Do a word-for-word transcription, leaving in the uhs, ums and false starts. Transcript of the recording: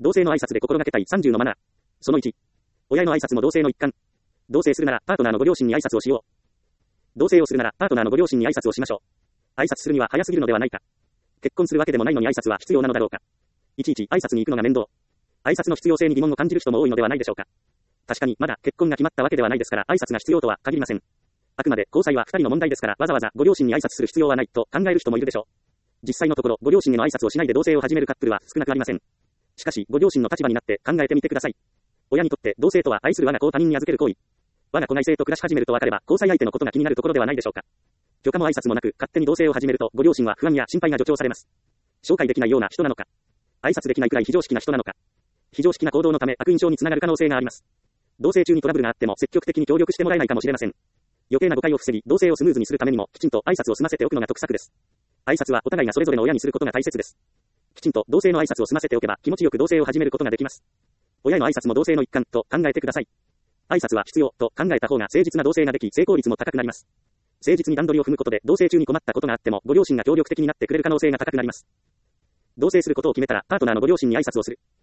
同性の挨拶で心がけたいさんじゅうのマナー。そのいち。親への挨拶も同性の一環。同棲するなら、パートナーのご両親に挨拶をしよう。同棲をするなら、パートナーのご両親に挨拶をしましょう。挨拶するには早すぎるのではないか。結婚するわけでもないのに挨拶は必要なのだろうか。いちいち挨拶に行くのが面倒。挨拶の必要性に疑問を感じる人も多いのではないでしょうか。確かに、まだ結婚が決まったわけではないですから、挨拶が必要とは限りません。あくまで交際はふたりの問題ですから、わざわざご両親に挨拶する必要はないと考える人もいるでしょう。実際のところ、ご両親への挨拶をしないで同棲を始めるカップルは少なくありません。しかし、ご両親の立場になって考えてみてください。親にとって同棲とは愛する我が子を他人に預ける行為。我が子が異性と暮らし始めると分かれば、交際相手のことが気になるところではないでしょうか。許可も挨拶もなく、勝手に同棲を始めると、ご両親は不安や心配が助長されます。紹介できないような人なのか。挨拶できないくらい非常識な人なのか。非常識な行動のため悪印象につながる可能性があります。同棲中にトラブルがあっても積極的に協力してもらえないかもしれません。余計な誤解を防ぎ、同棲をスムーズにするためにも、きちんと挨拶を済ませておくのが得策です。挨拶はお互いがそれぞれの親にすることが大切です。きちんと同棲の挨拶を済ませておけば、気持ちよく同棲を始めることができます。親への挨拶も同棲の一環と考えてください。挨拶は必要と考えた方が誠実な同棲ができ、成功率も高くなります。誠実に段取りを踏むことで、同棲中に困ったことがあっても、ご両親が協力的になってくれる可能性が高くなります。同棲することを決めたら、パートナーのご両親に挨拶をする。